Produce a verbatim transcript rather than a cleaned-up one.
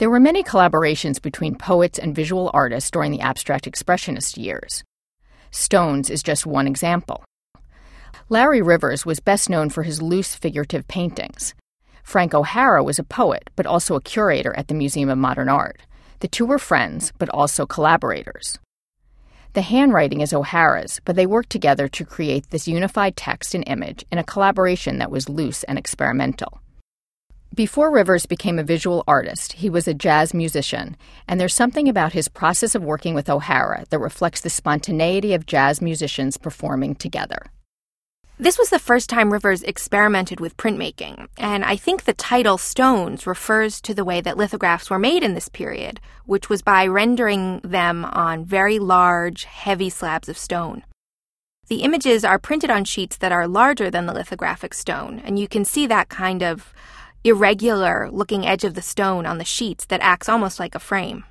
There were many collaborations between poets and visual artists during the abstract expressionist years. Stone's is just one example. Larry Rivers was best known for his loose figurative paintings. Frank O'Hara was a poet, but also a curator at the Museum of Modern Art. The two were friends, but also collaborators. The handwriting is O'Hara's, but they worked together to create this unified text and image in a collaboration that was loose and experimental. Before Rivers became a visual artist, he was a jazz musician, and there's something about his process of working with O'Hara that reflects the spontaneity of jazz musicians performing together. This was the first time Rivers experimented with printmaking, and I think the title Stones refers to the way that lithographs were made in this period, which was by rendering them on very large, heavy slabs of stone. The images are printed on sheets that are larger than the lithographic stone, and you can see that kind of irregular looking edge of the stone on the sheets that acts almost like a frame.